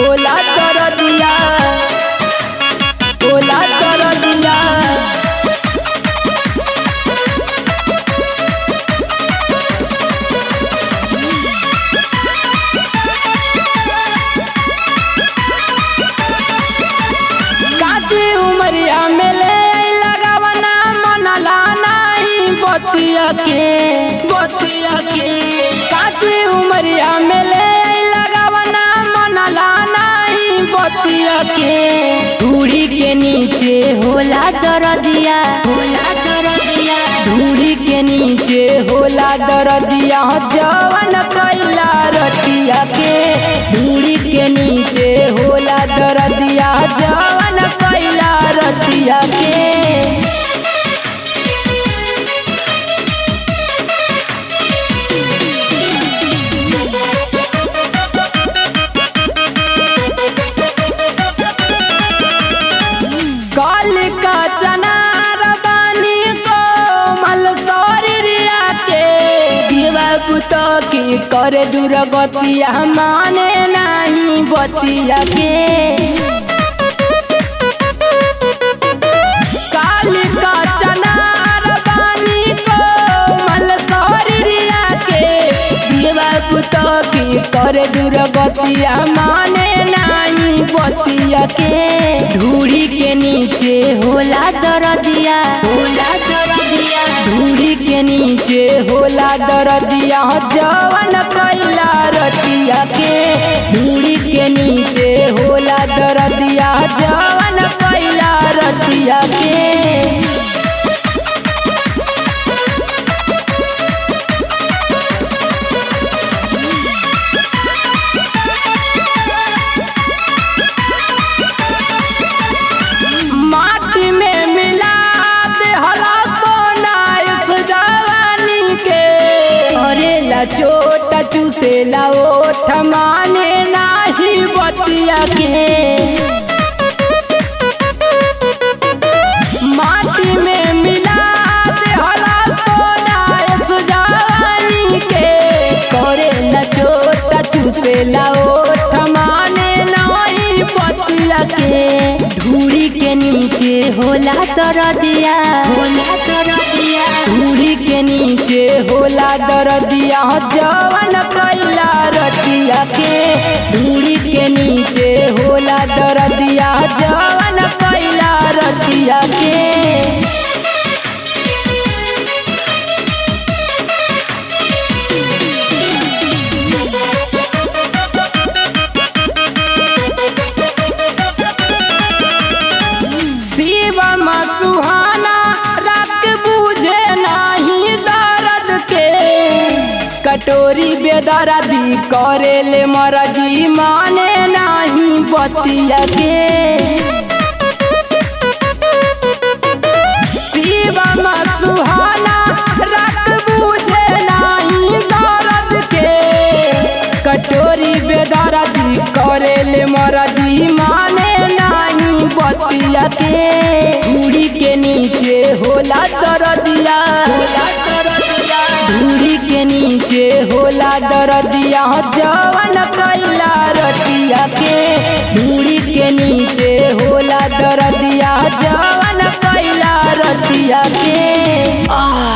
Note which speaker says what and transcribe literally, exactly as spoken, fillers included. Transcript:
Speaker 1: होला दरदिया होला दरदिया। काची उमरिया में ले लगावना मनला नहीं बतिया के बतिया के। काची उमरिया में ले लगावना मनला नहीं बतिया के। धूड़ी के नीचे होला दरदिया होला दरदिया। धूड़ी के नीचे होला दरदिया जवन कैला रतिया के। धूड़ी के नीचे होला दरदिया जवन कैला रतिया के। काल का चनार बानी को मल शरीरिया के। दिवा पुतो की करे दुर्गतिया माने नहीं बतिया के। काल का चनार बानी को मल शरीरिया के। दिवा पुतो की करे दुर्गतिया माने नहीं बतिया के। धूड़ी के नीचे होला दरदिया होला दरदिया। धूड़ी के नीचे होला दरदिया जवन कैला रतिया के। धूड़ी के नीचे होला दरदिया जवन कैला रतिया के। माटी में मिला दे हला सोना इस जवानी के। करेला चोट चूसेला ओठ माने नाही बतिया के। माटी में मिला दे हला सोना इस जवानी के। करेला चोट चूसेला ओठ माने नाही बतिया के। धूड़ी के नीचे होला दरदिया होला दरदिया। धूड़ी के नीचे होला दरदिया जवन कैला रतिया के। धूड़ी के नीचे होला दरदिया जवन कैला रतिया के। शिवम सुहाना रात बुझे नहीं दर्द के। कटोरी बेदर्दी करेले मरजी माने नहीं बतिया के। शिवम सुहाना रात बुझे नहीं दर्द के। कटोरी बेदर्दी करेले मरजी माने नहीं बतिया के। धूड़ी के नीचे होला दरदिया होला दरदिया। धूड़ी के नीचे होला दरदिया जवन कैला रतिया के। धूड़ी के नीचे होला दरदिया जवन कैला रतिया के। आ